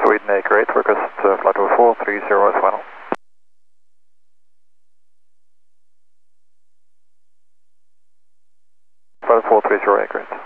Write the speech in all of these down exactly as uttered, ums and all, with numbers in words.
Sweden Acre eight, request uh, flight over four three zero as final. Flight four three zero Acre eight.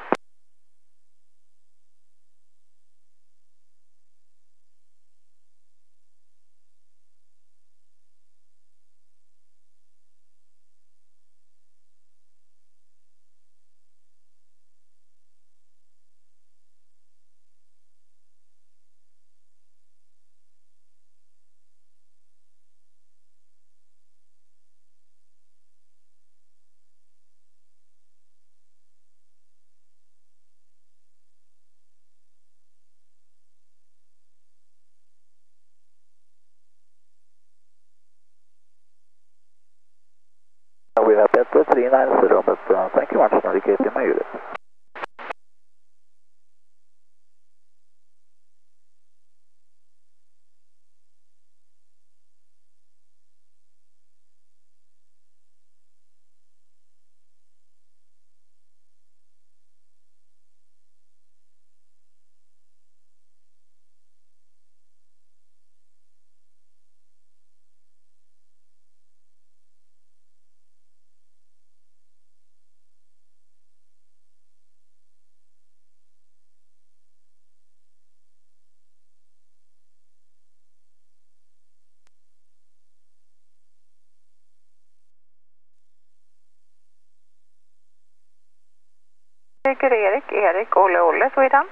We have Petter three nine zero, but uh, thank you much for indicating my unit. Erik, Erik, Erik, Olle, Olle, Sweden.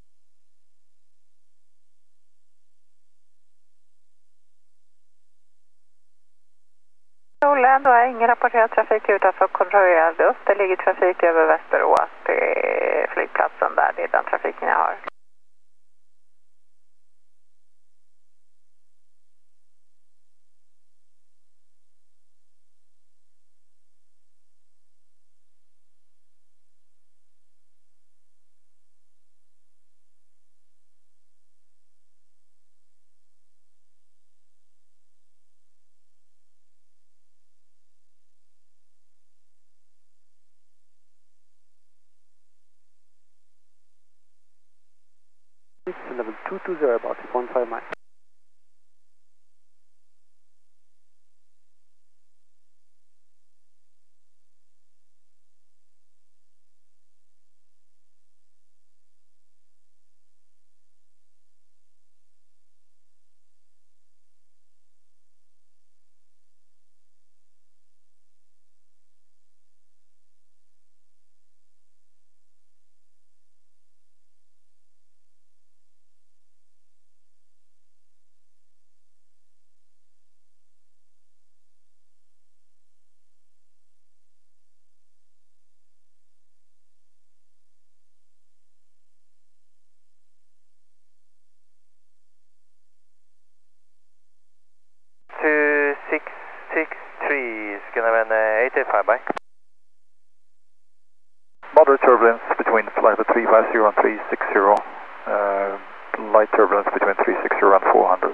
Olle, då är ingen rapporterad trafik utanför kontrollerad luft. Det ligger trafik över Västerås. Det är flygplatsen där, det är den trafiken jag har. Level two two zero, about two point five miles. two six six three, Skinnerman eight eight five, bye. Moderate turbulence between flight three five zero and three six zero. Uh, light turbulence between three six zero and four hundred.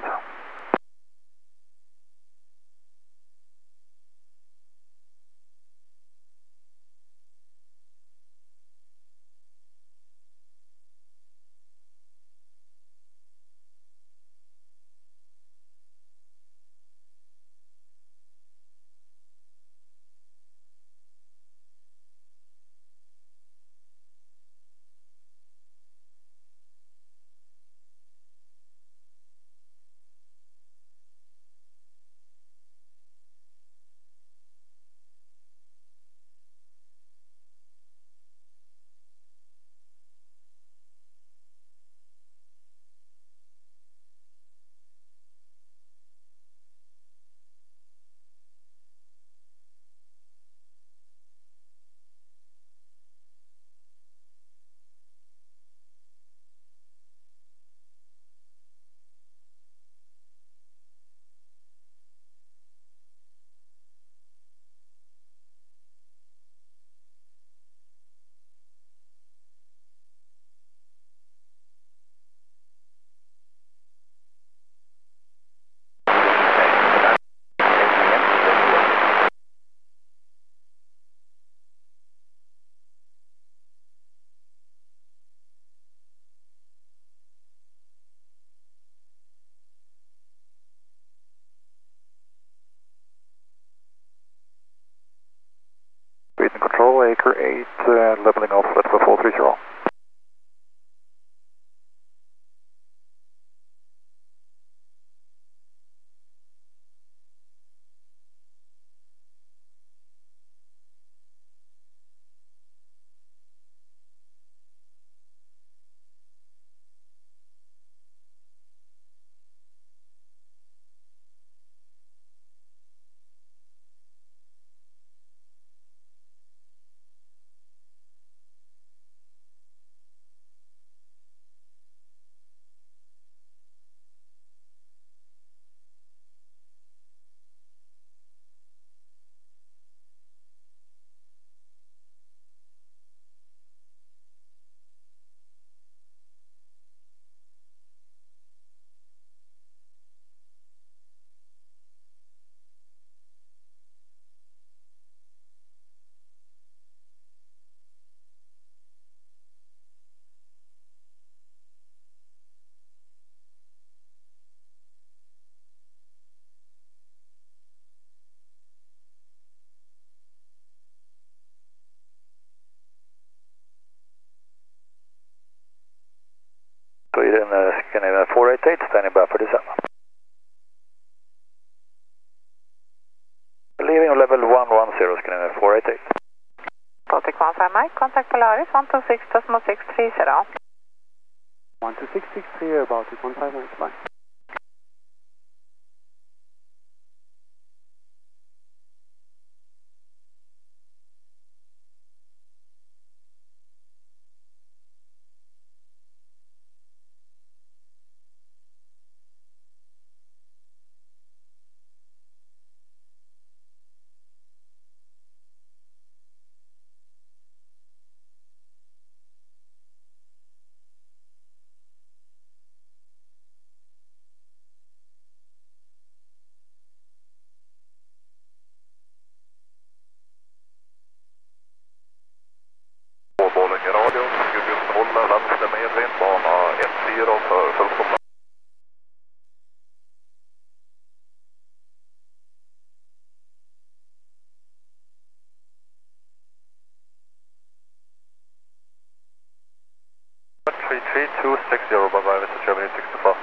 Sweden, uh, Scandinavian four eight eight, standing by for December. Leaving on level one one zero, Scandinavian four eight eight. Baltic one five Mike, contact Polaris one two six decimal six three zero. one two six six three about it, one five Mike, bye. Borlänge radio, Gudrun håller vänster medvind, bana ett fyra för fullkomna. three three two six zero, bye bye, Mister Germany sixty-four.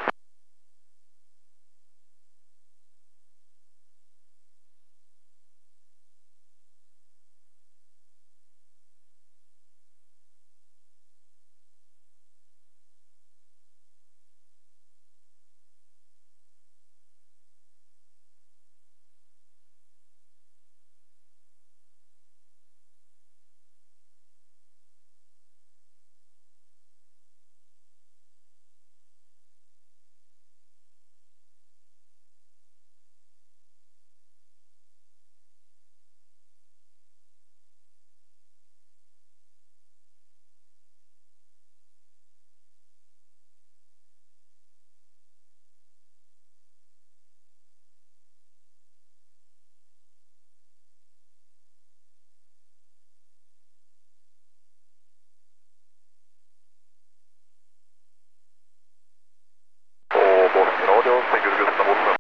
Borlänge radio, Sigurd Gustav Olsen.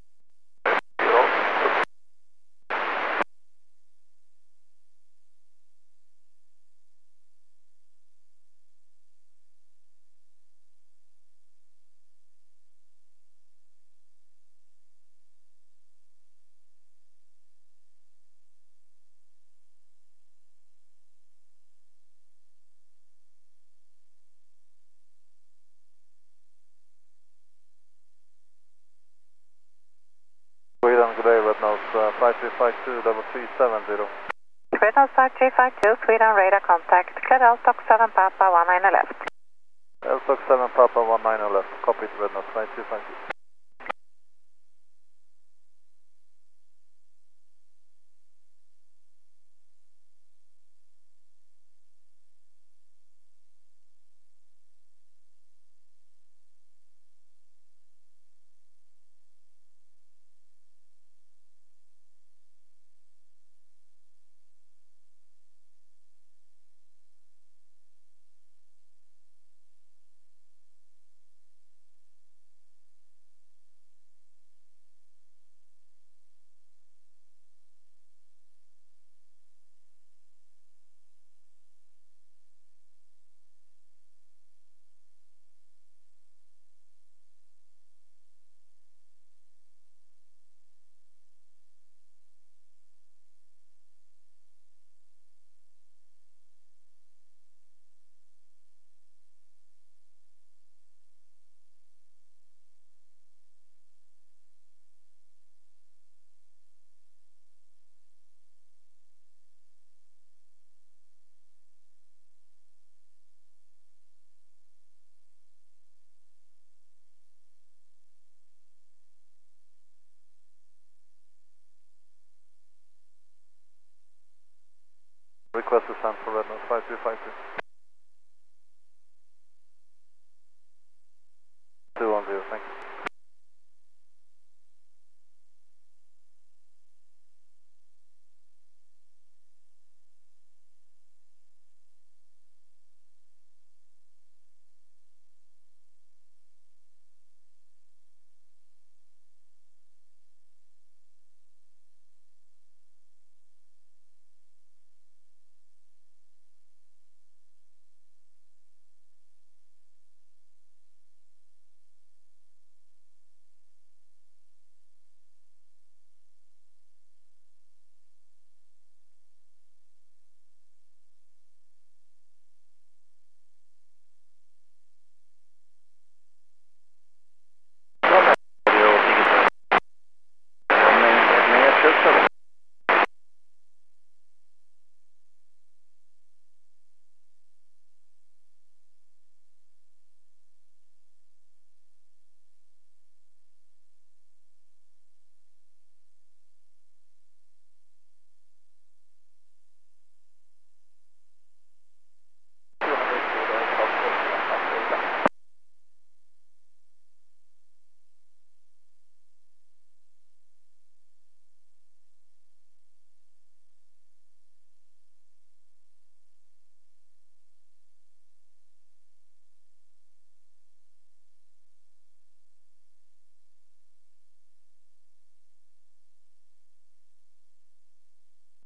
Sweden, good day, red nose, uh, five three five two, level three seven zero. Red nose five three five two, Sweden radar contact, clear Altox seven Papa one nine left. Altox seven Papa one nine left, copy to red nose five two five two. Request to send for red nose five two five two. two one zero, thank you.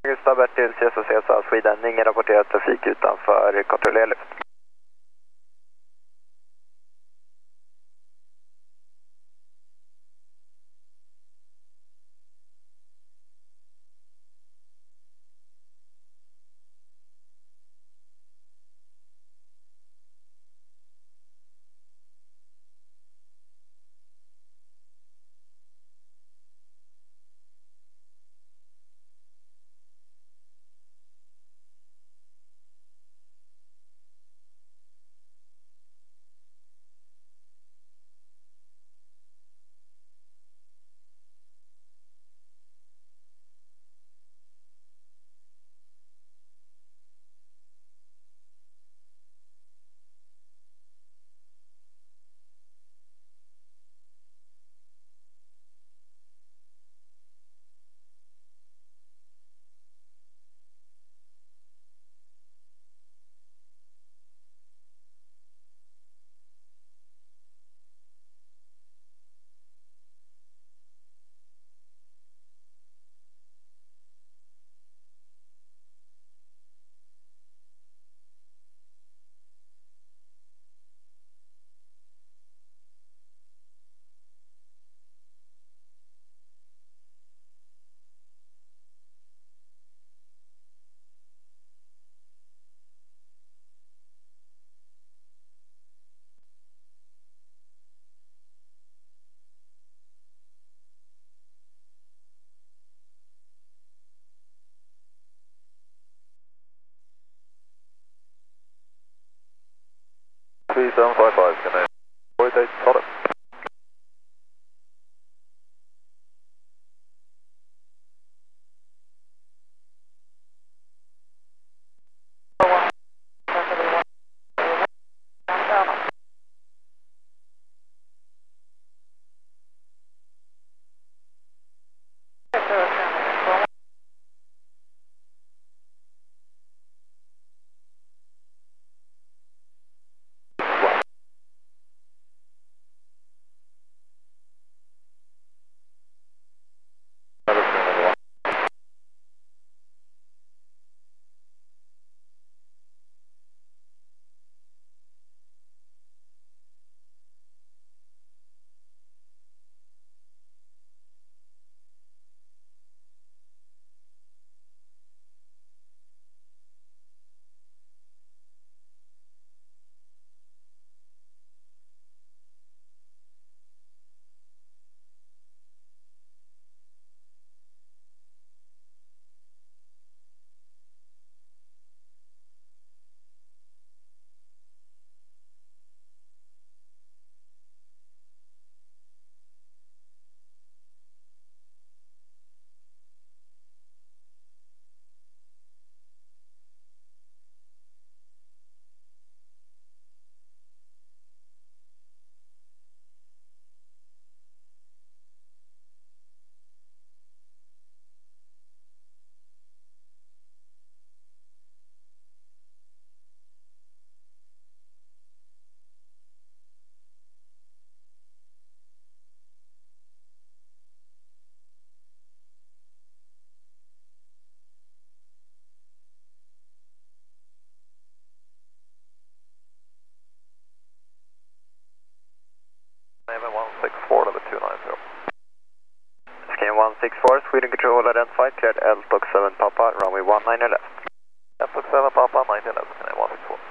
Gustav Bertil, C S C S Sweden, ingen rapporterat trafik utanför kontrollerad luft. three seven five five, can I avoid that product? one six four, number two nine zero. Scan one six four, Sweden Control identified, cleared L T O C seven Papa, runway one nine left. L T O C seven Papa, nineteen left, can I one six four?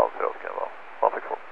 one zero, Scanwell, one six four.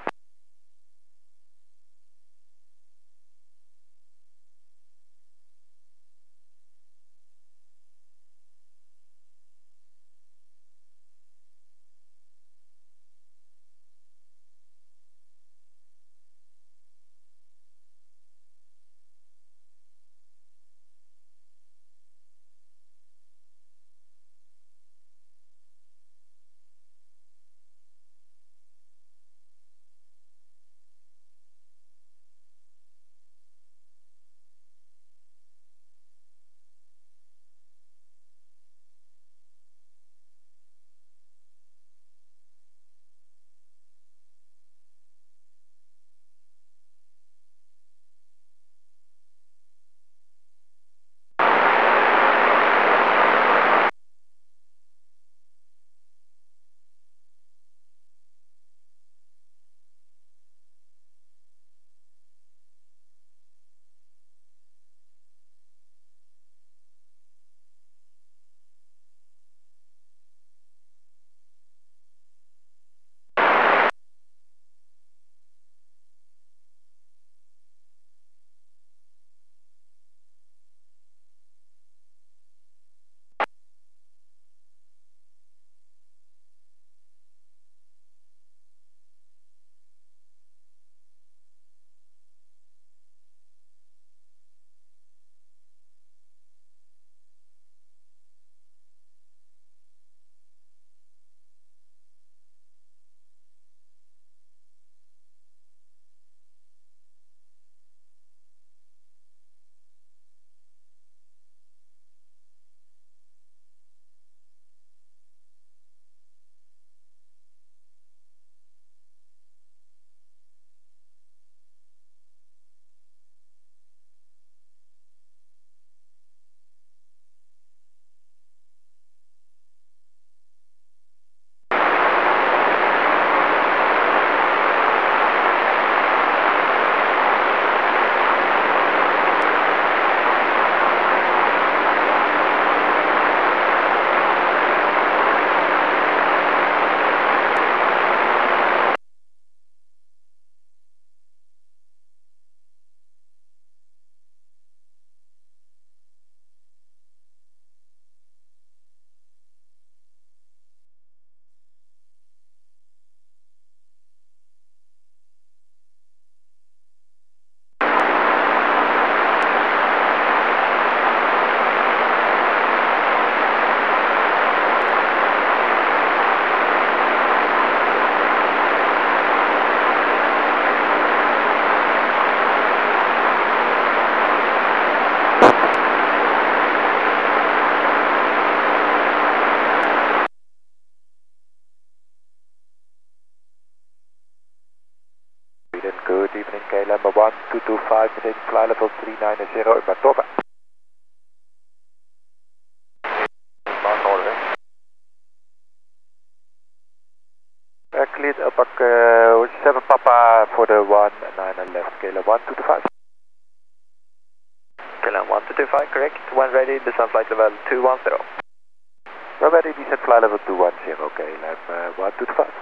Good evening, K L M one two two five, maintaining fly level three nine zero in Matoba. Mark order. Uh, cleared Alpac uh, seven Papa for the one nine left, K L M one two two five. K L M one two two five, correct. When ready, descend flight level two one zero. We're ready, descent fly level two one zero, K L M uh, one two two five.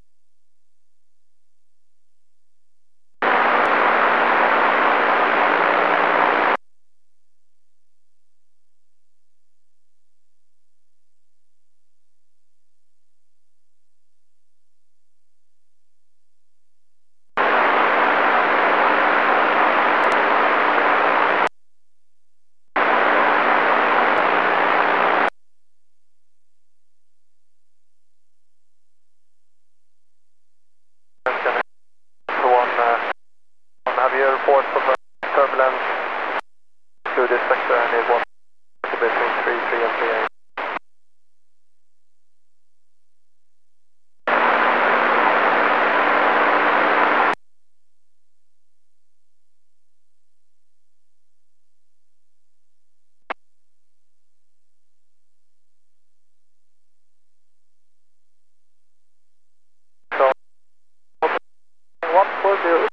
Reports of uh, turbulence through this sector and it was between three three and three eight. So, what was the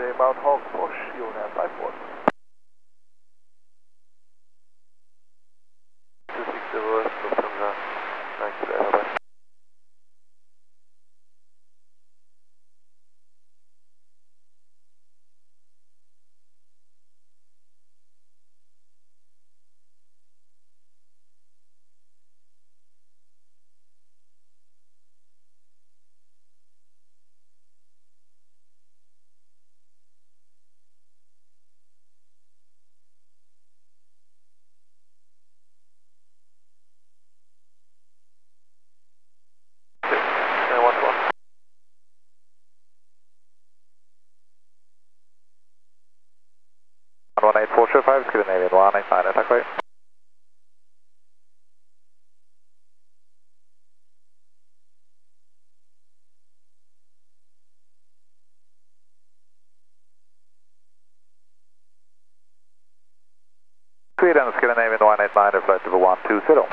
uh, Mount Hagfors, Union five four. two six zero, Lufthansa nine two Airway. one eight four two five, Scandinavian one eight nine, attack way. Sweden, Scandinavian one eight nine, flight level one two zero.